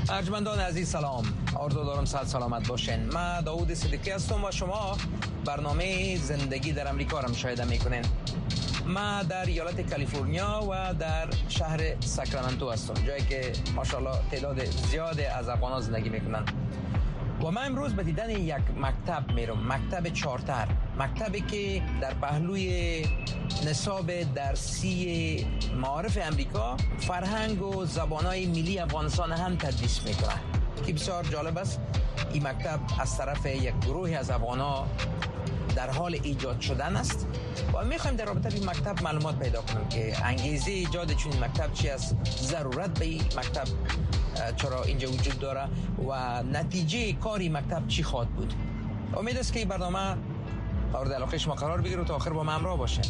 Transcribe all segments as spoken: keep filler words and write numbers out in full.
ارجمندان عزیز سلام، آرزو دارم صحت سلامت باشین. من داوود صدیقی هستم و شما برنامه زندگی در امریکا را مشاهده میکنین. من در ایالت کالیفرنیا و در شهر ساکرامنتو هستم، جایی که ماشاءالله تعداد زیادی از افغانان زندگی میکنن. و من امروز به دیدن یک مکتب میرم، مکتب چارتر، مکتبی که در پهلوی نصاب درسی معارف امریکا فرهنگ و زبانهای ملی افغانستان هم تدریس میکنه که بسیار جالب است. این مکتب از طرف یک گروهی از افغانا در حال ایجاد شدن است و میخوایم در رابطه با این مکتب معلومات پیدا کنیم که انگیزه ایجاد چون این مکتب چی است، ضرورت به این مکتب چرا اینجا وجود داره و نتیجه کاری مکتب چی خواهد بود. امید است که این برنامه مورد علاقه شما قرار بگیره و تا آخر با ما همراه باشه.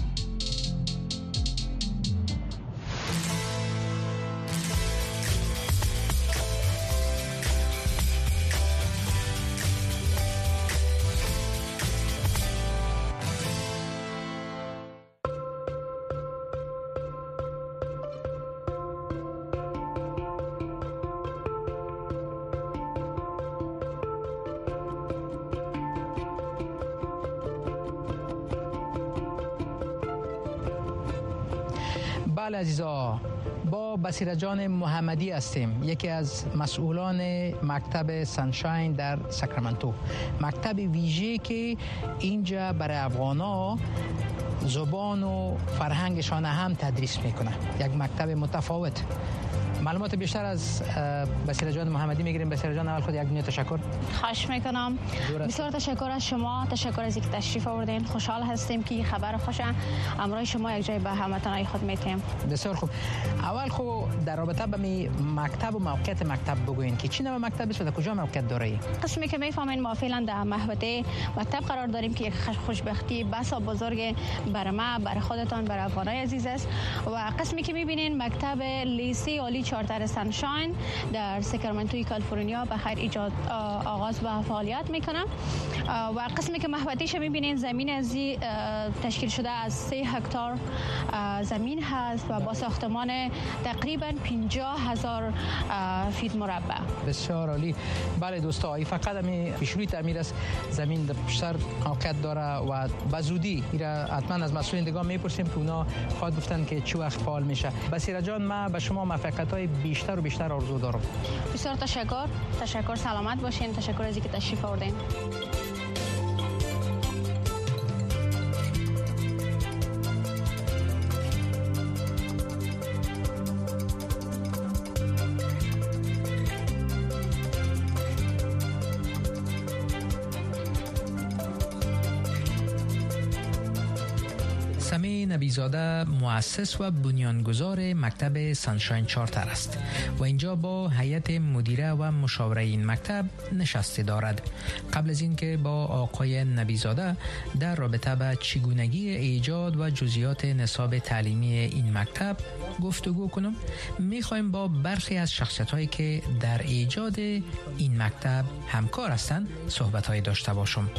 بله عزیزا، با بصیرت جان محمدی هستیم، یکی از مسئولان مکتب سانشاین در ساکرامنتو، مکتب ویژه که اینجا برای افغانا زبان و فرهنگشان هم تدریس میکنه. یک مکتب متفاوت. معلومات بیشتر از بصیرت جان محمدی میگیریم. بصیرت جان، اول خود یک دنیا تشکر. خواهش میکنم. بسیار تشکر از شما، تشکر از اینکه تشریف آوردین. خوشحال هستیم که خبر خوش امروز شما یک جای به هموطنان خود میتیم. بسیار خوب. اول خو در رابطه با می مکتب و موقعیت مکتب بگوین که چی نوع مکتب است و کجا موقعیت داره؟ قسمی که میفهمین ما فعلا در محوطه مکتب قرار داریم که یک خوشبختی بسا بزرگ برای ما، برای خودتان، برای افغانای عزیز است. و قسمی که میبینین مکتب لیسه عالی چارتر سانشاین در ساکرامنتوی کالیفرنیا به خیر ایجاد آغاز و فعالیت میکنه. و قسمی که محوطه‌اش میبینین زمین ازی تشکیل شده از سه هکتار زمین هست و با ساختمان تقریبا پنجاه هزار فیت مربع. بسیار عالی. بله دوستا، این فقط همین پیشروی تعمیر است. زمین در پشتر موقعیت داره و به زودی میره حتما از مسئولین دیگه میپرسیم که اونا خواهد گفتن که چه وقت فعال میشه. بصیرت جان، من به شما موفقیت‌های بیشتر و بیشتر آرزو دارم. بسیار تشکر. تشکر، سلامت باشین. تشکر از اینکه تشریف آوردین. سمی نبیزاده مؤسس و بنیانگذار مکتب سانشاین چارتر است و اینجا با هیئت مدیره و مشاوره این مکتب نشسته دارد. قبل از اینکه با آقای نبیزاده در رابطه با چگونگی ایجاد و جزئیات نصاب تعلیمی این مکتب گفتگو کنم، میخوایم با برخی از شخصیت‌هایی که در ایجاد این مکتب همکار هستند صحبت‌های داشته باشم.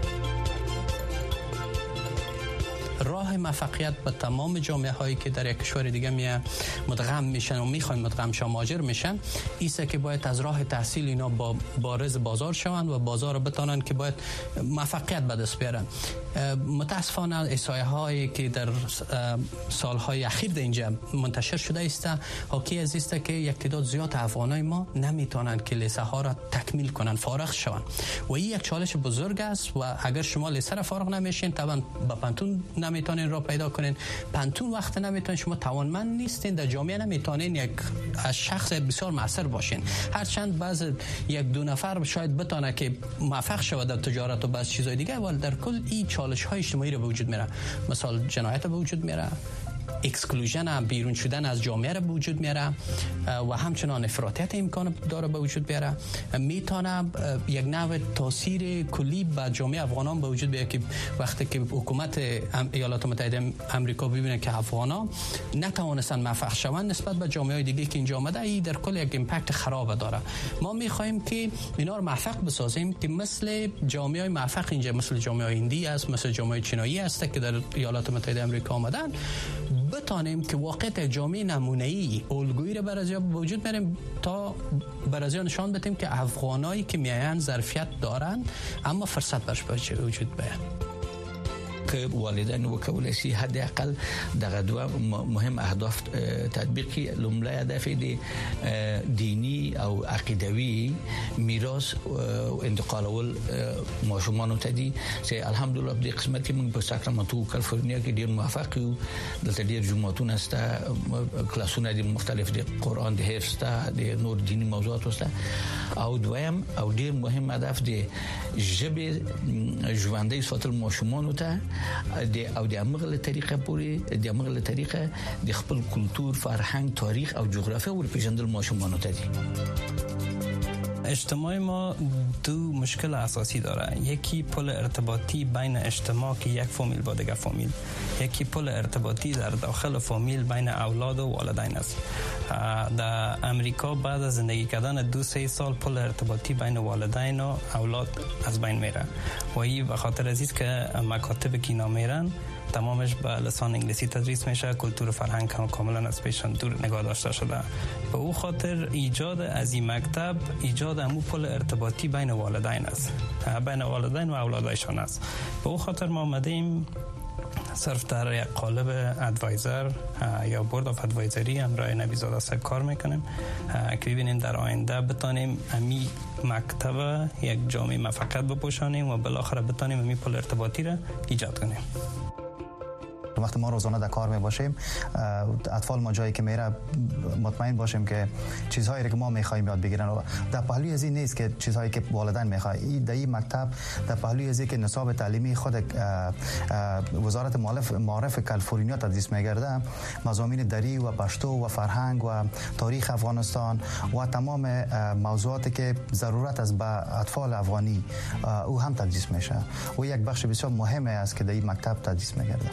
راه موفقیت به تمام جامعه هایی که در یک کشور دیگه می مدغم میشن و میخوان مدغم شن، مهاجر میشن، ایسه که باید از راه تحصیل اینا با بارز بازار شوند و بازار بتونن که باید موفقیت به دست بیارن. متاسفانه احصایه هایی که در سالهای اخیر در اینجا منتشر شده است حاکی از است که یک تعداد زیاد افغانای ما نمیتونن که لیسه ها را تکمیل کنن، فارغ شوند و این یک چالش بزرگ است. و اگر شما لیسه را فارغ نمیشین، طبعا به پانتون نمیتونین را پیدا کنین. پانتون وقت نمیتونین، شما توانمند نیستین، در جامعه نمیتونین یک از شخص بسیار موثر باشین. هرچند بعض یک دو نفر شاید بتونه که موفق شود در تجارت و بعض چیزای دیگه، ولی در کل این چالش های اجتماعی رو به وجود میاره. مثلا جنایت به وجود میاره، اکسکلوژن، بیرون شدن از جامعه را به وجود میاره و همچنان افراطیت امکان داره به وجود بیاره. میتونه یک نوع تاثیر کلی به جامعه افغانان به وجود بیاره که وقتی که حکومت ایالات متحده آمریکا ببینه که افغانان نتوانستن موفق شوند نسبت به جامعه دیگه که اینجا آمده، این در کل یک امپکت خراب داره. ما میخوایم که اینا رو موفق بسازیم که مثل جامعه موفق اینجا، مثل جامعه هندی است، مثل جامعه چینایی است که در ایالات متحده آمریکا آمدن، بتانیم که واقعیت جامعه نمونه‌ای الگویی را برای وجود بیاریم تا برای نشان بدیم که افغانایی که میاین ظرفیت دارن اما فرصت برش وجود بیاد. که والدین وکولای شي حداقل دغه دوه مهم اهداف تطبیق کړي. لومړی هدف دی دینی او عقیدوي میراث او انتقالول ماشومان ته دي چې الحمدلله په دې قسمت کې موږ په ساکرامنتو کالیفورنیا کې ډیر موفق یو. دلته ډیر جمعتونه ستا کلاسونه دي مختلف دي قرآن دي حفظ ته دي نور دینی موضوعات وسته. او دویم او ډیر مهم هدف دی ژبه ژوندۍ ساتل ماشومان ته د او د امغله طریقه پوری د امغله طریقه د خپل کلتور فرهنګ تاریخ او جغرافیا ور پیژندل ماشومان ته دي. اجتماع ما دو مشکل اساسی داره. یکی پل ارتباطی بین اجتماع که یک فامیل با دیگر فامیل، یکی پل ارتباطی در داخل فامیل بین اولاد و والدین است. در امریکا بعد از زندگی کردن دو سه سال پل ارتباطی بین والدین و اولاد از بین میره و این به خاطر از که مکاتب که اینا میرن تمامش به لسان انگلیسی تدریس میشه، کلتور و فرهنگ هم کاملا از پیشان دور نگاه داشته شده. به او خاطر ایجاد از این مکتب ایجاد امو پل ارتباطی بین والدین است، بین والدین و اولادشان است. به او خاطر ما آمدیم صرف در یک قالب ادوایزر یا بورد آف ادوایزری همراه نبیزاده صاحب کار میکنیم که ببینیم در آینده بتانیم امی مکتب یک جامعه موفقیت بپوشانیم و بالاخره بتانیم امی پل ارتباطی را ایجاد کنیم. وقتی ما روزانه در کار می باشیم اطفال ما جایی که میره مطمئن باشیم که چیزهایی که ما میخوایم یاد بگیرن و در پهلوی از این نیست که چیزهایی که والدین میخواد. در این مکتب در پهلوی از این که نصاب تعلیمی خود وزارت معارف کالیفرنیا تدریس میگرده مضامین دری و پشتو و فرهنگ و تاریخ افغانستان و تمام موضوعاتی که ضرورت است به اطفال افغانی او هم تدریس میشه و یک بخش بسیار مهمه است که در این مکتب تدریس میگرده.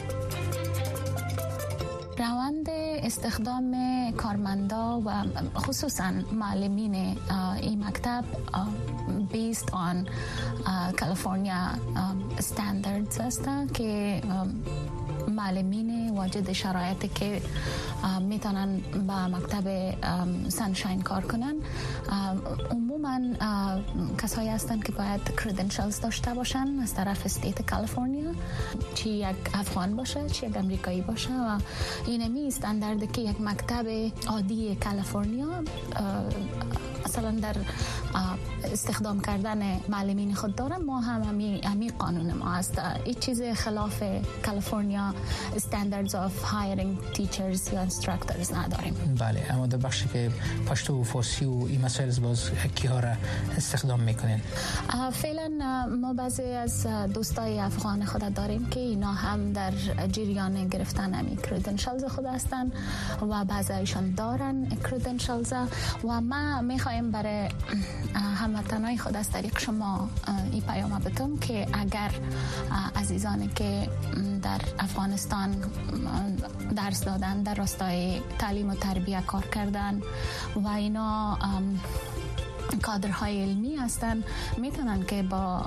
روند استخدام کارمندا و خصوصا معلمین این مکتب based on California standards است که معلمین واجد شرایطی که میتونن با مکتب سانشاین کار کنن عموما کسایی هستند که باید کردنشلز داشته باشن از طرف استیت کالیفرنیا، چی یک افغان باشه چی یک امریکایی باشه و اینمی استانداردی که یک مکتب عادی کالیفرنیا مثلا در استخدام کردن معلمین خود دارن. ما هم همی, همی قانون ما هست. این چیز خلاف کالیفرنیا استانداردز آف هایرینگ تیچرز یا انستراکتورز نداریم. بله، اما در بخشی که پشتو و فارسی و این مسائل باز کیها را استخدام میکنین؟ فعلا ما بعضی از دوستای افغان خود داریم که اینا هم در جریان گرفتن همی کردنشلز خود هستن و بعضیشان دارن کردنشلز و ما میخوایم برای هموطنای خود از طریق شما این پیام بدم که اگر عزیزانی که در افغانستان درس دادن در راستای تعلیم و تربیت کار کردن و اینا کادرهای علمی هستن میتونن که با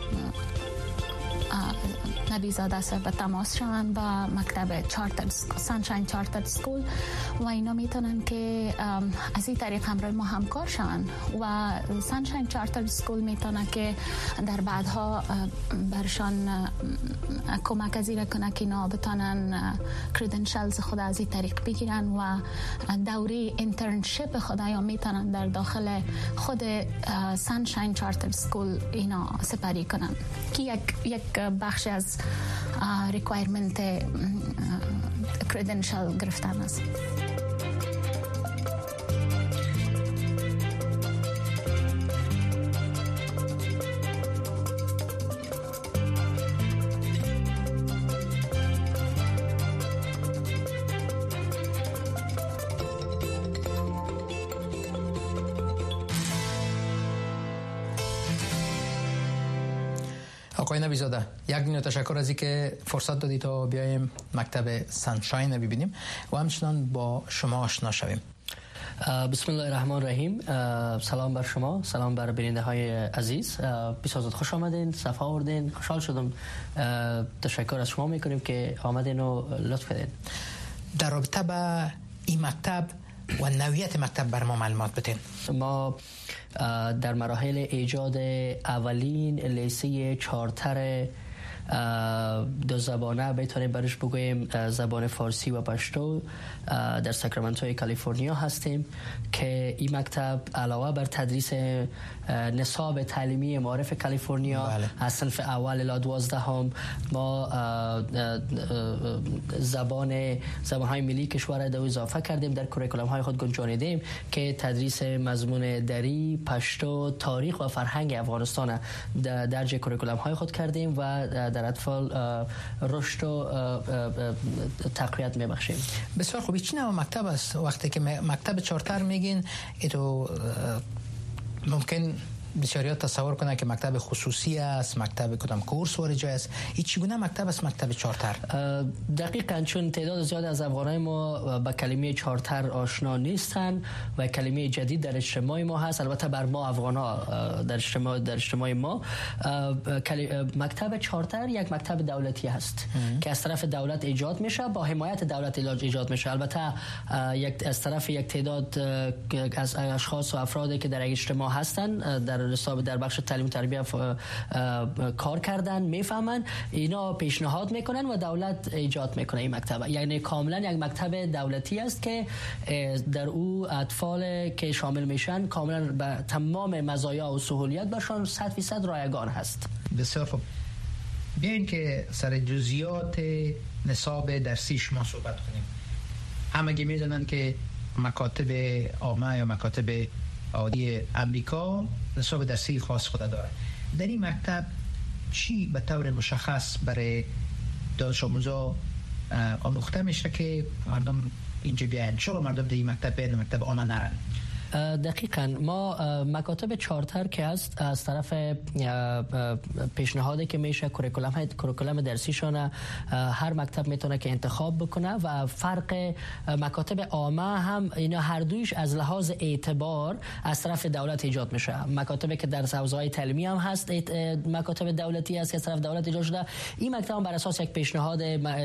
نبیزاده صاحب به تماس شوند با مکتب چارتر سانشاین چارتر سکول و اینا میتونن که از این طریق همراه ما همکار شوند و سانشاین چارتر سکول میتونه که در بعدها برشان کمک از این کنه که اینا بتونن کردنشلز خود از این طریق بگیرن و دوره انترنشپ خود یا میتونن در داخل خود سانشاین چارتر سکول اینا سپری کنن که یک یک بخش از ریکوایرمنت کردنشل گرفتن است. آقای نبیزاده، یک دنیا تشکر از اینکه فرصت دادید تا بیایم مکتب سانشاین رو ببینیم و همچنان با شما آشنا شویم. بسم الله الرحمن الرحیم. سلام بر شما، سلام بر بیننده های عزیز. بسیار خوش آمدین، صفا آوردین، خوشحال شدم. تشکر از شما میکنیم که آمدین و لطف کردین. در رابطه با این مکتب و نوعیت مکتب بر ما معلومات بدین. ما در مراحل ایجاد اولین لیسه چارتر دو زبانه بتونیم برش بگوییم زبان فارسی و پشتو در ساکرامنتو کالیفرنیا هستیم که این مکتب علاوه بر تدریس نصاب تعلیمی معارف کالیفرنیا بله. از صنف اول الی دوازدهم ما زبان زبان‌های ملی کشور را اضافه کردیم، در کوریکولم های خود گنجانیدیم که تدریس مضمون دری، پشتو، تاریخ و فرهنگ افغانستان درج کوریکولم های خود کردیم و در اطفال رشد و تقویت میبخشیم. بسیار خوب. چی نوع مکتب است؟ وقتی که مکتب چارتر میگین ایتو ممکن بسیاری تصور کنن که مکتب خصوصی است، مکتب کدام کورس وارد جای است. این چگونه مکتب است مکتب چارتر؟ دقیقاً چون تعداد زیاد از افغانای ما با کلمه چارتر آشنا نیستن و کلمه جدید در اجتماع ما هست. البته بر ما افغانا در اجتماع در اجتماع ما مکتب چارتر یک مکتب دولتی هست ام. که از طرف دولت ایجاد میشه، با حمایت دولت ایجاد میشه. البته یک از طرف یک تعداد از اشخاص و افرادی که در اجتماع هستن در رساب در بخش تعلیم و تربیت کار کردن میفهمن، اینا پیشنهاد میکنن و دولت ایجاد میکنه این مکتب. یعنی کاملا یک مکتب دولتی است که در او اطفال که شامل میشن کاملا به تمام مزایا و سهولیت برشان صد فیصد رایگان هست. بسیار خوب. بیاین که سر جزئیات نصاب درسی شما صحبت کنیم. همگی میدونن که مکاتب عامه یا مکاتب عادی امریکا نصاب درسی خاص خود داره. در این مکتب چی به طور مشخص برای دانش آموزا آموخته میشه که مردم اینجا بیاین؟ چرا مردم در این مکتب بیاین مکتب عامه نرن؟ دقیقاً ما مکاتب چارتر که هست از طرف پیشنهادی که میشه کوریکولم های کوریکولم درسیشون هر مکتب میتونه که انتخاب بکنه و فرق مکاتب عامه هم اینا هر دویش از لحاظ اعتبار از طرف دولت ایجاد میشه. مکاتبی که در حوزه‌های تعلیمی هم هست مکاتب دولتی است که از طرف دولت ایجاد شده. این مکتب بر اساس یک پیشنهاد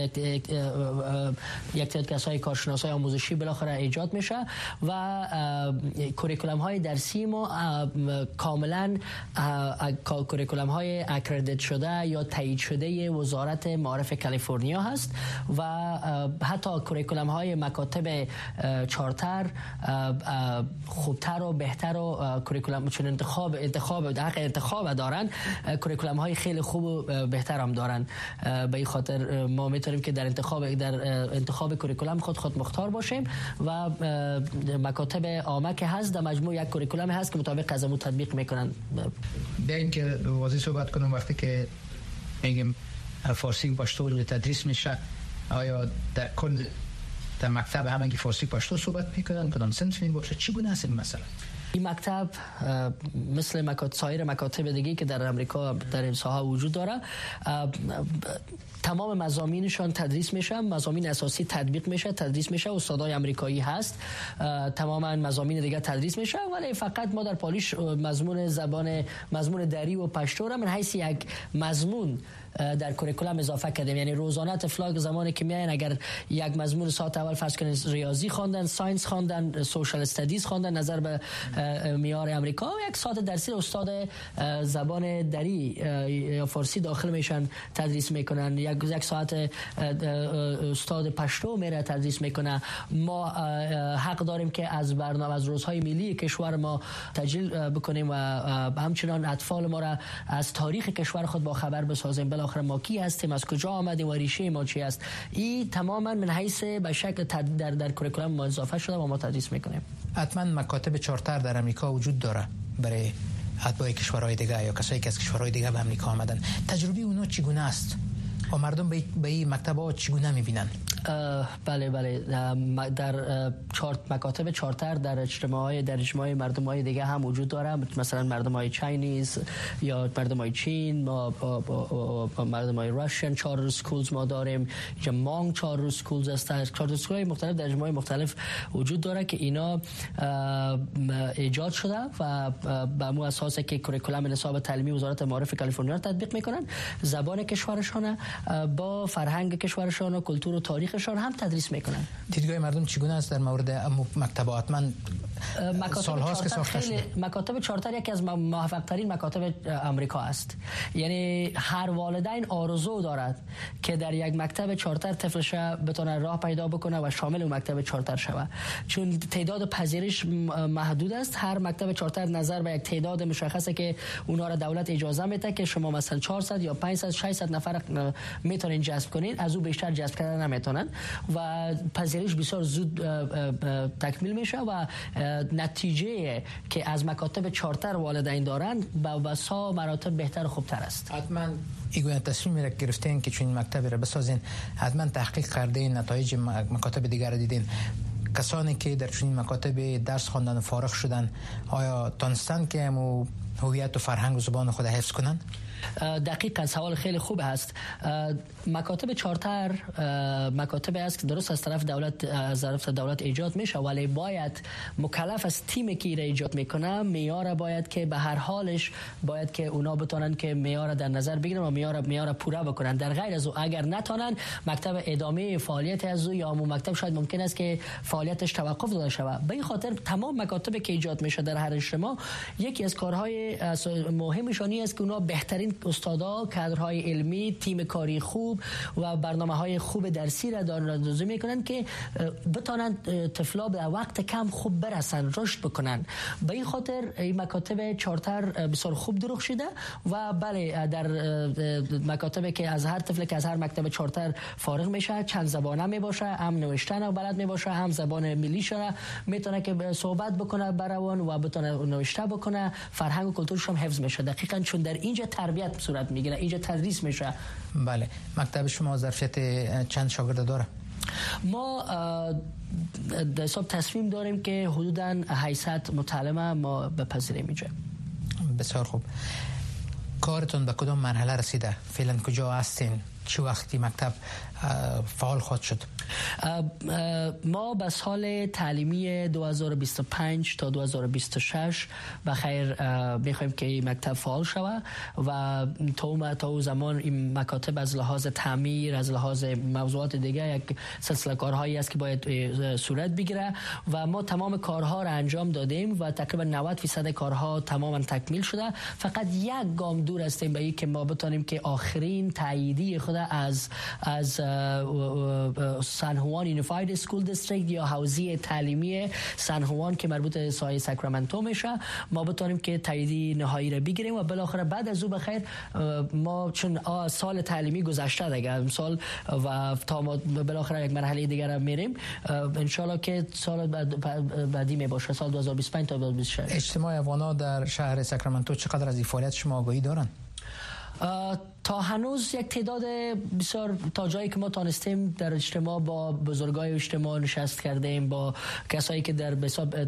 یک تعداد کسای کارشناسای آموزشی بالاخره ایجاد میشه و کوریکولم های درسی ما کاملا کوریکولم های اکردیت شده یا تایید شده وزارت معارف کالیفرنیا هست و حتی کوریکولم های مکاتب چارتر خوبتر و بهتر و کوریکولم چون انتخاب انتخاب حق انتخاب دارن، کوریکولم های خیلی خوب و بهتر هم دارن. به این خاطر ما میتونیم که در انتخاب در انتخاب کوریکولم خود خود مختار باشیم و مکاتب عامه که هست در مجموع یک کوریکولم هست که مطابق از امون تطبیق میکنن. بیاین که واضح صحبت کنم. وقتی که میگیم فارسی پشتو تدریس میشه، آیا در کل در مکتب همگی فارسی پشتو صحبت میکنن؟ کدام صنف این باشه؟ چگونه است این مسئله؟ این مکتب مثل مکاتب سایر مکاتب دیگه که در امریکا در این ساحه وجود داره تمام مضامینشان تدریس میشه، مضامین اساسی تطبیق میشه، تدریس میشه، استادای امریکایی هست، تماما مضامین دیگه تدریس میشه، ولی فقط ما در پالیش مضمون زبان مضمون دری و پشتو را من حیث یک مضمون در کوریکولم اضافه کردیم. یعنی روزانه طفلا زمانی که میاین اگر یک مضمون ساعت اول فرض کنید ریاضی خواندن، ساینس خواندن، سوشال استادیز خواندن نظر به معیار امریکا، یک ساعت درسی استاد زبان دری یا فارسی داخل میشن تدریس میکنن، یک یک ساعت استاد پشتو میره تدریس میکنه. ما حق داریم که از برنامه از روزهای ملی کشور ما تجلیل بکنیم و همچنان اطفال ما را از تاریخ کشور خود با خبر بسازیم. بالاخره ما کی هستیم، از کجا آمدیم و ریشه ما چی است. این تماما من حیث به شکل در در کوریکولم ما اضافه شده و ما تدریس میکنیم. حتما مکاتب چارتر در امریکا وجود داره برای اتباع کشورهای دیگه یا کسایی که از کشورهای دیگه به امریکا آمدن. تجربه اونها چگونه است و مردم به این مکتب‌ها چگونه می‌بینن؟ بله بله در چارت مکاتب چارتر در اجتماعی در اجتماعی مردم‌های دیگه هم وجود داره، مثلا مردم‌های چاینیز یا مردم‌های چین، ما مردم‌های راشین چارتر سکولز ما داریم، اینجا مانگ چارتر سکولز است. چارتر سکول‌های مختلف در اجتماعی مختلف وجود داره که اینا ایجاد شده و به اساس که کوریکولم نصاب تعلیمی وزارت معارف کالیفرنیا تطبیق میکنن، زبان کشورشونه با فرهنگ کشورشان و کلتور و تاریخشان هم تدریس میکنن. دیدگاه مردم چگونه است در مورد مکتبات؟ من سال‌هاست که ساخته شده. مکاتب چارتر یکی از موفق ترین مکاتب امریکا است. یعنی هر والدین آرزو دارد که در یک مکتب چارتر طفلش بتونه راه پیدا بکنه و شامل اون مکتب چارتر شود، چون تعداد پذیرش محدود است. هر مکتب چارتر نظر به یک تعداد مشخصه که اونها را دولت اجازه میده که شما مثلا چهارصد یا پانصد ششصد نفر میتونین جذب کنین، از او بیشتر جذب کردن نمیتونن و پذیرش بسیار زود تکمیل میشه و نتیجه که از مکاتب چارتر والدین دارن با بسا مراتب بهتر و خوبتر است. حتما ایگویا تصمیم را گرفتین که چون مکتب را بسازین، حتما تحقیق کردین، نتایج مکاتب دیگر را دیدین. کسانی که در چنین مکاتب درس خواندن و فارغ شدن، آیا تونستن که همو هویت و فرهنگ و زبان خود حفظ کنن؟ دقیقاً سوال خیلی خوب است. مکاتب چارتر مکاتب است که درست از طرف دولت از طرف دولت ایجاد میشه، ولی باید مکلف از تیمی که را ایجاد میکنه معیار باید که به هر حالش باید که اونا بتونن که معیار در نظر بگیرن و معیار معیار پورا بکنن. در غیر از او اگر نتونن مکتب ادامه فعالیت از او یا اون مکتب شاید ممکن است که فعالیتش توقف داده شود. به این خاطر تمام مکاتبی که ایجاد میشه در هر اجتماع یکی از کارهای مهمشانی است که اونا بهترین استادا، کادرهای علمی، تیم کاری خوب و برنامه‌های خوب درسی را دارندوزی میکنن که بتونن طفلا به وقت کم خوب برسن، رشد بکنن. به این خاطر این مکاتب چارتر بسیار خوب درست شده و بله در مکاتبی که از هر طفل که از هر مکتب چارتر فارغ میشه چند زبانه میباشه، هم نوشتن و بلد میباشه، هم زبان ملی شده، میتونه که صحبت بکنه برون و بتونه نوشته بکنه، فرهنگ و کلتورش هم حفظ میشه. دقیقاً چون در اینجا تربیت صورت میگیره، اینجا تدریس میشه. بله. مکتب شما ظرفیت چند شاگرد داره؟ ما در حساب تصمیم داریم که حدوداً هشتصد متعلم ما بپذیریم اینجا. بسیار خوب. کارتون به کدام مرحله رسیده؟ فعلا کجا هستین؟ چه وقتی مکتب فعال خواهد شد؟ ما به سال تعلیمی دو هزار و بیست و پنج تا دو هزار و بیست و شش بخیر میخوایم که این مکتب فعال شود و تا تا زمان این مکاتب از لحاظ تعمیر، از لحاظ موضوعات دیگه یک سلسله کارهایی است که باید صورت بگیره و ما تمام کارها را انجام دادیم و تقریبا نود درصد کارها تماما تکمیل شده. فقط یک گام دور هستیم به این که ما بتونیم که آخرین تاییدی خود از از سان هوان یونیفاید اسکول دیستریکت یا حوزه تعلیمی سان هوان که مربوط به سایه ساکرامنتو میشه ما بتونیم که تاییدی نهایی را بگیریم و بالاخره بعد از او بخیر ما چون سال تعلیمی گذشته دیگه امسال و تا ما بالاخره یک مرحله دیگر را میریم ان شاء الله که سال بعد بعدی می باشه، سال دو هزار و بیست و پنج تا دو هزار و بیست و شش. اجتماع افغانا در شهر ساکرامنتو چقدر از این فعالیت شما آگاهی دارن؟ تا هنوز یک تعداد بسیار تا جایی که ما تانستیم در اجتماع با بزرگای اجتماع نشست کردیم، با کسایی که در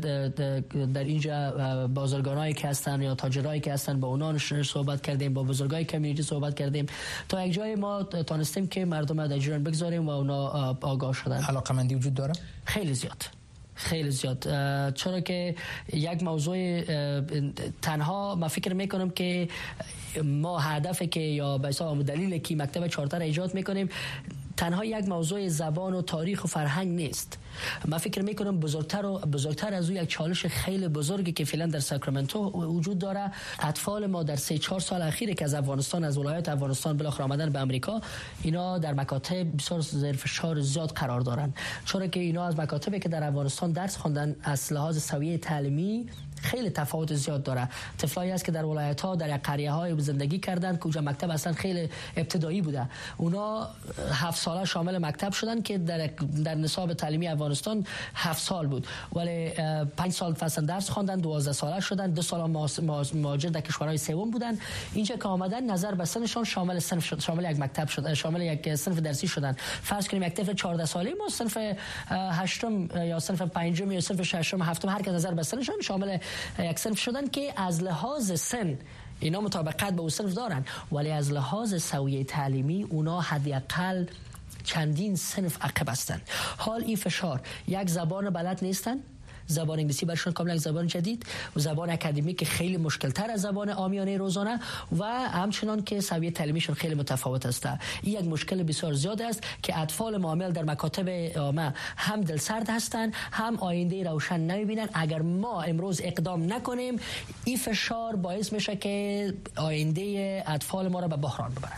در اینجا بازرگانایی که هستن یا تاجرایی که هستن با اونا صحبت کردیم، با بزرگای کمیونیتی صحبت کردیم. تا یک جای ما تانستیم که مردم در جریان بگذاریم و اونا آگاه شدن. علاقه‌مندی وجود داره؟ خیلی زیاد، خیلی زیاد، چرا که یک موضوع تنها ما فکر میکنم که ما هدفی که یا به حساب دلیلی که مکتب چارتر ایجاد میکنیم تنها یک موضوع زبان و تاریخ و فرهنگ نیست. من فکر میکنم بزرگتر و بزرگتر از او یک چالش خیلی بزرگی که فعلا در ساکرامنتو وجود داره. اطفال ما در سه چهار سال اخیر که از افغانستان از ولایت افغانستان بالاخره آمدن به امریکا، اینا در مکاتب بسیار زیر فشار زیاد قرار دارن، چرا که اینا از مکاتبی که در افغانستان درس خواندن از لحاظ سویه تعلیمی خیلی تفاوت زیاد داره. طفلایی است که در ولایت ها در یک قریه های زندگی کردند که اونجا مکتب اصلا خیلی ابتدایی بوده، اونا هفت ساله شامل مکتب شدن که در در نصاب تعلیمی افغانستان هفت سال بود، ولی پنج سال فصل درس خواندن، دوازده ساله شدن، دو سال مهاجر در کشورهای سوم بودن. اینجا که آمدن نظر به سنشون شامل صنف شد، شامل یک مکتب شد، شامل یک صنف درسی شدن. فرض کنیم یک طفل چهارده ساله ما صنف هشتم یا صنف پنجم یا صنف ششم هفتم هر که نظر به سنشون شامل یک صنف شدن که از لحاظ سن اینا مطابقت به اون صنف دارن، ولی از لحاظ سویه تعلیمی اونا حداقل چندین صنف عقب هستن. حال این فشار یک زبان بلد نیستن، زبان انگلیسی برشون کاملا زبان جدید و زبان اکادمیک خیلی مشکل‌تر از زبان عامیانه روزانه و همچنان که سویه تعلیمیشون خیلی متفاوت است. این یک مشکل بسیار زیاد است که اطفال معامل در مکاتب عامه هم دلسرد هستند، هم آینده روشن نمی‌بینند. اگر ما امروز اقدام نکنیم این فشار باعث میشه که آینده اطفال ما را به بحران ببرن.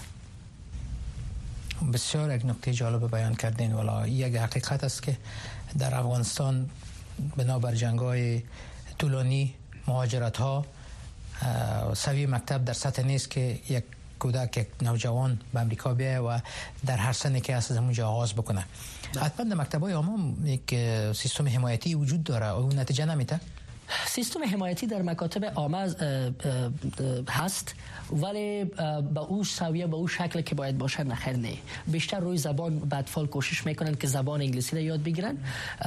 بسیار یک نکته جالب بیان کردین. والا یک حقیقت است که در افغانستان بنابر جنگ‌های طولانی، مهاجرت‌ها، سوی مکتب در سطح نیست که یک کودک، یک نوجوان به امریکا بیایه و در هر سنی که از اونجا آغاز بکنه. حتما در مکتب‌های عموم یک سیستم حمایتی وجود داره، اون نتیجه نمیده؟ سیستم حمایتی در مکاتب عامه هست ولی به اون سویه به اون شکل که باید باشه نخیر نه. بیشتر روی زبان به اطفال کوشش میکنن که زبان انگلیسی را یاد بگیرن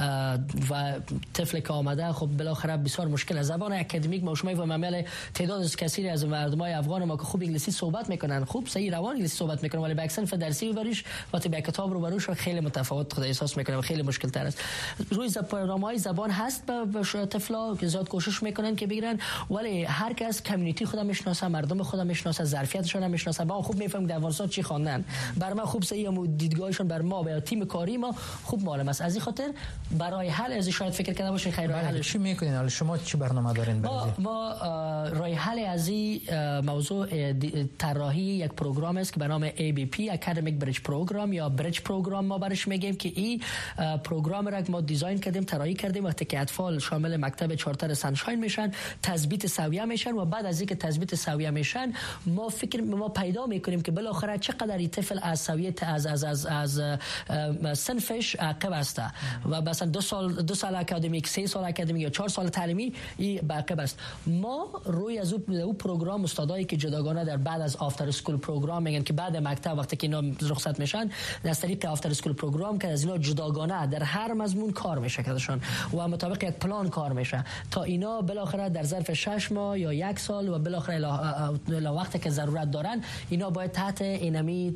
و طفل که آمده خب بالاخره بسیار مشکل زبان اکادمیک ما شما و معامل تعداد از کثیری از مردمای افغان ما که خوب انگلیسی صحبت میکنن، خوب صحیح روان انگلیسی صحبت میکنن ولی به اکسنت درسی بریش وقتی به کتاب رو بروش خیلی متفاوت خود احساس میکنن و خیلی مشکل تر است. روی برنامه‌های زبان هست به طفلا که زیاد کوشش میکنن که بگیرن ولی هر کس کمیونیتی خودم میشناسه، مردم خودم میشناسه، ظرفیتشون هم میشناسه. ما خوب میفهمیم در افغانستان چی خواندن. بر ما خوب صحیح و دیدگاهشون بر ما و تیم کاری ما خوب معلوم است. از این خاطر برای حل از شاید فکر کرده باشین خیر راه حل چی میکنین؟ حالا شما چی برنامه دارین برای ما ما راه حل از این موضوع طراحی یک پروگرام است که به نام ای بی پی Academic Bridge Program یا Bridge Program ما برش میگیم که این پروگرام را ما دیزاین کردیم، طراحی کردیم وقتی که اطفال شامل مکتب چارتر سنشاین میشن، تثبیت سویه میشن و بعد از اینکه تثبیت سویه میشن ما فکر ما پیدا میکنیم که بالاخره چقدر این طفل از سویه از از از از سنفش عقب است و مثلا دو سال دو سال اکادمیک، سه سال اکادمیک یا چهار سال تعلیمی این عقب است. ما روی از اون پروگرام استادایی که جداگانه در بعد از آفتر اسکول پروگرام میگن که بعد مکتب وقتی که اینا رخصت میشن از طریق آفتر اسکول پروگرام که از اینا جداگانه در هر مضمون کار میشه کردشون و مطابق یک پلان کار میشه تا اینا بالاخره در ظرف شش ماه یا یک سال و بالاخره الی وقتی که ضرورت دارن اینا باید تحت اینمی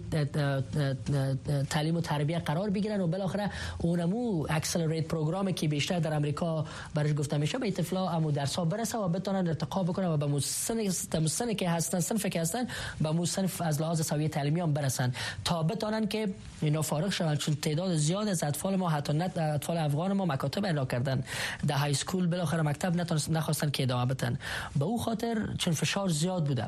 تعلیم و تربیت قرار بگیرن و بالاخره اونمو اکسلریت پروگرامی که بیشتر در امریکا برش گفته میشه به طفلا امو درسا برسه و بتونن ارتقا بکنن و به مسن سنی که هستن صنفی که هستن به مسن از لحاظ سویه تعلیمی هم برسن تا بتونن که اینا فارغ شون، چون تعداد زیاد از اطفال ما حتی نه اطفال افغان ما مکاتب اعلام کردن در های اسکول بالاخره مکتب نخواستن که ادامه بدن به او خاطر چون فشار زیاد بوده.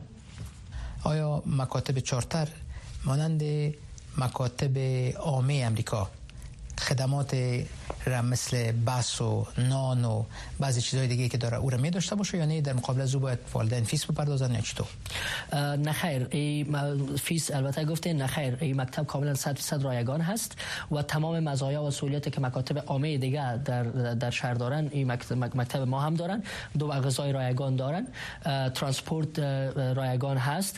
آیا مکاتب چارتر مانند مکاتب عامه امریکا خدمات را مثل بس و نان و بعضی چیزهای دیگه که داره او را می داشته باشه یا نه در مقابل از او باید والدین فیس بپردازن یا چطور؟ نه خیر، این فیس البته گفته نه خیر، این مکتب کاملا صد درصد رایگان هست و تمام مزایا و سهولیتی که مکاتب عامه دیگه در در شهر دارن این مکتب, مکتب ما هم دارن. دو غذای رایگان دارن، ترانسپورت رایگان هست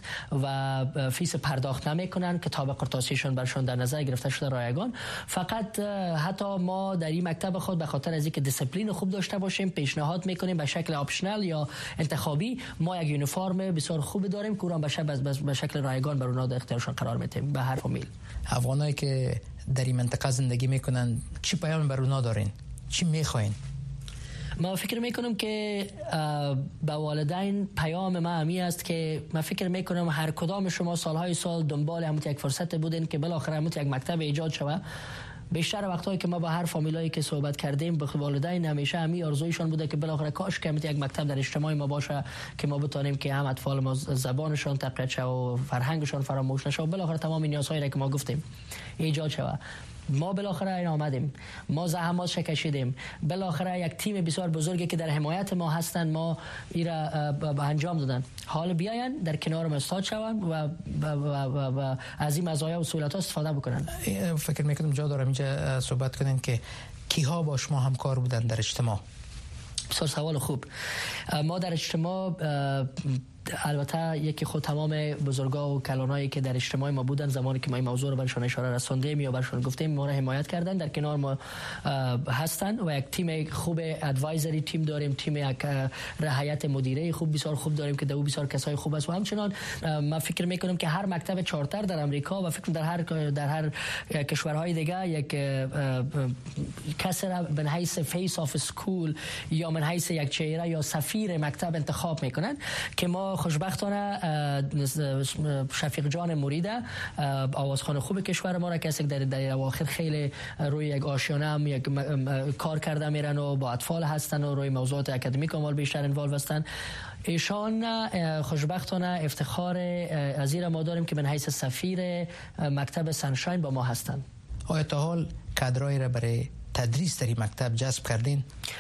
و فیس پرداخت نمیکنن که تابع قرطاسیشون برشون در نظر گرفته شده رایگان. فقط حتی ما در این مکتب خود به خاطر از اینکه دیسپلین خوب داشته باشیم پیشنهاد میکنیم به شکل آپشنال یا انتخابی ما یک یونیفرم بسیار خوب داریم که اون به شکل رایگان بر اونها در اختیارشون قرار میدیم به هر فامیل. افغانایی که در این منطقه زندگی میکنن چی پیام بر اونها دارین؟ چی میخواین؟ ما فکر میکنم که به والدین پیام ما همی است که ما فکر میکنم هر کدام شما سالهای سال دنبال همون یک فرصت بودین که بالاخره همون یک مکتب ایجاد شود. بیشتر وقتایی که ما با هر فامیلایی که صحبت کردیم به والدین همیشه همی آرزویشان بوده که بالاخره کاش که یک مکتب در اجتماع ما باشه که ما بتونیم که هم اطفال ما زبانشون تقویت شه و فرهنگشون فراموش نشه و بالاخره تمام نیازهایی را که ما گفتیم ایجاد شود. ما بالاخره این آمدیم، ما زحمات کشیدیم، بالاخره یک تیم بسیار بزرگی که در حمایت ما هستند ما این را انجام دادن. حال بیاین در کنار ما استاد شوند و, و, و, و از این مزایا و سهولت‌ها استفاده بکنن. فکر میکنم جا دارم اینجا صحبت کنین که کیها با شما همکار بودن در اجتماع؟ بسیار سوال خوب. ما در اجتماع البته یکی خود تمام بزرگا و کلانایی که در اجتماع ما بودن زمانی که ما این موضوع رو برشان اشاره رساندیم یا برشان گفتیم ما را حمایت کردن، در کنار ما هستن و یک تیم خوب ادوایزری تیم داریم، تیم یک هیئت مدیره خوب بسیار خوب داریم که دو بسیار کسای خوب است و همچنان من فکر میکنم که هر مکتب چارتر در امریکا و فکر در هر در هر کشورهای دیگه یک کسی را به حیث فیس آف اسکول یا من حیث یک چهره یا سفیر مکتب انتخاب میکنن که ما خوشبختانه شفیق جان مریده آوازخوان خوب کشور ما را کسی در در اواخر خیلی روی یک آشیانه هم یک کار کرده میرن و با اطفال هستن و روی موضوعات اکادمیک اعمال بیشتر انوالو هستن. ایشان خوشبختانه افتخار از این ما داریم که من حیث سفیر مکتب سانشاین با ما هستن. آیا تا حال کادرایی را برای تدریس در این مکتب جذب کردین؟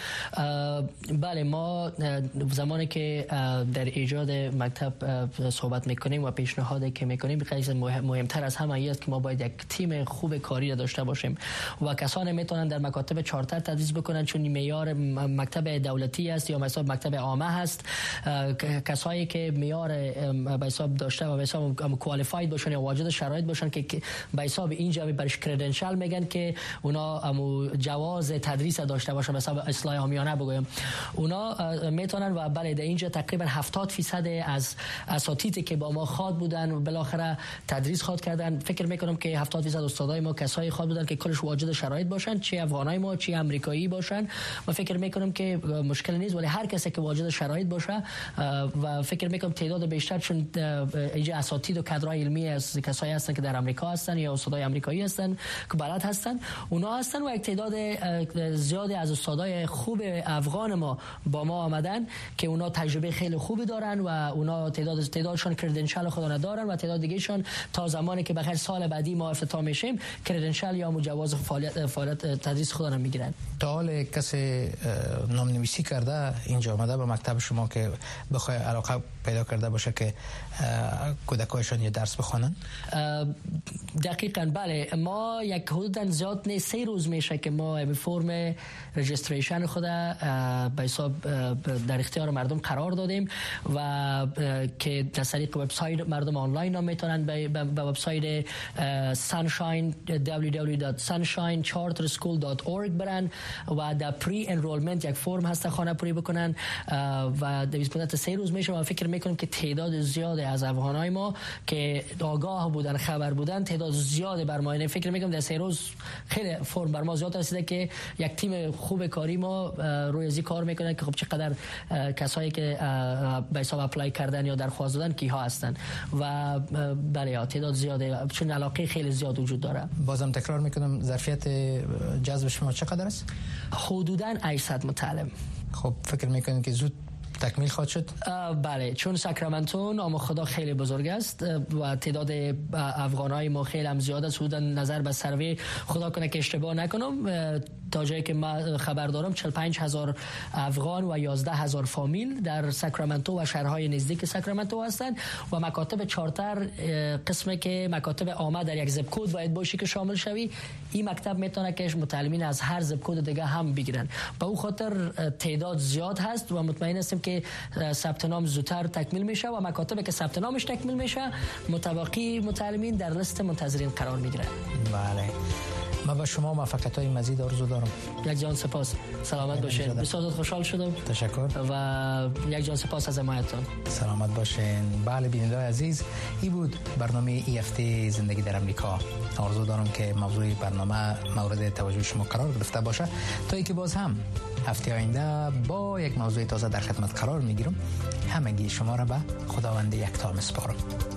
بله، ما زمانی که در ایجاد مکتب صحبت میکنیم و پیشنهادی که میکنیم خیلی مهمتر از همه است که ما باید یک تیم خوب کاری را داشته باشیم و کسانی میتونن در مکاتب چارتر تدریس بکنن چون معیار مکتب دولتی است یا مثلا مکتب عامه هست. کسایی که معیار به حساب داشته و به حساب کوالیفاید باشن یا واجد شرایط باشن که به حساب اینجا برش کردنشال میگن که اونا جواز تدریس داشته باشن، مثلا اصلاح عامیانه بگویم، اونا میتونن و بله در اینجا تقریبا هفتاد درصد از اساتیدی که با ما خواد بودن و بالاخره تدریس خواد کردن، فکر میکنم که هفتاد درصد استادای ما کسایی خواد بودن که کلش واجد شرایط باشن، چه افغانای ما چه امریکایی باشن. ما فکر میکنم که مشکل نیست، ولی هر کسی که واجد شرایط باشه و فکر میکنم تعداد بیشتر چون اینجا اساتید و کادرای علمی از کسایی هستن که در امریکا هستن یا استادای امریکایی هستن که بلد هستن، اونا هستن و یک تعداد زیادی از استادای خوب افغان ما با ما آمدن که اونا تجربه خیلی خوبی دارن و اونا تعداد تعدادشون کردنشال خودشون دارن و تعداد دیگهشون تا زمانی که بخیر سال بعدی ما افتتاح میشیم کردنشال یا مجوز فعالیت فعالیت تدریس خودشون میگیرن. تا حال کسی نامنویسی کرده اینجا آمده به مکتب شما که بخواد علاقه پیدا کرده باشه که کودکایشون یه درس بخونن؟ دقیقاً بله، ما یک حدوداً زیاد نه سه روز میشه که ما به فرم رجیستریشن خود به حساب در اختیار مردم قرار دادیم و که از طریق وبسایت مردم آنلاین هم میتونن به وبسایت سانشاین دبلیو دبلیو دبلیو دات سانشاین چارتر اسکول دات اورگ برن و در پری انرولمنت یک فرم هست خانه پری بکنن و در مدت سه روز میشه. و فکر میکنم که تعداد زیاد از افغانای ما که آگاه بودن خبر بودن تعداد زیاد بر ما، فکر میکنم در سه روز خیلی فرم بر ما زیاد رسیده که یک تیم خوب کاری ما روی ازی کار میکنه که خب چقدر کسایی که به حساب اپلای کردن یا درخواست دادن کیها هستن و بله تعداد زیاده چون علاقه خیلی زیاد وجود داره. بازم تکرار میکنم ظرفیت جذب شما چقدر است؟ حدوداً هشتصد متعلم. خب فکر میکنید که زود تکمیل خواهد شد؟ بله، چون ساکرامنتو نام خدا خیلی بزرگ است و تعداد افغانای ما خیلی هم زیاد است. حدود نظر به سروی خدا کنه که اشتباه نکنم تا جایی که ما خبر دارم چهل و پنج هزار افغان و یازده هزار فامیل در ساکرامنتو و شهرهای نزدیک ساکرامنتو هستند و مکاتب چارتر قسمی که مکاتب عامه در یک زب کد باید باشه که شامل شوی، این مکتب میتونه که متعلمین از هر زب کد دیگه هم بگیرن. به اون خاطر تعداد زیاد هست و مطمئن هستیم که ثبت نام زودتر تکمیل میشه و مکاتبی که ثبت نامش تکمیل میشه متبقی متعلمین در لیست منتظرین قرار میگیرن. بله، من به شما موفقیت های مزید آرزو دارم. یک جان سپاس، سلامت باشین. بسیار خوشحال شدم. تشکر و یک جان سپاس از حمایتتون. سلامت باشین. بله بینندگان عزیز، این بود برنامه ای هفته زندگی در امریکا. آرزو دارم که موضوع برنامه مورد توجه شما قرار گرفته باشه تا اینکه باز هم هفته آینده با یک موضوع تازه در خدمت قرار میگیرم. همگی شما را به خداوند یکتا میسپارم.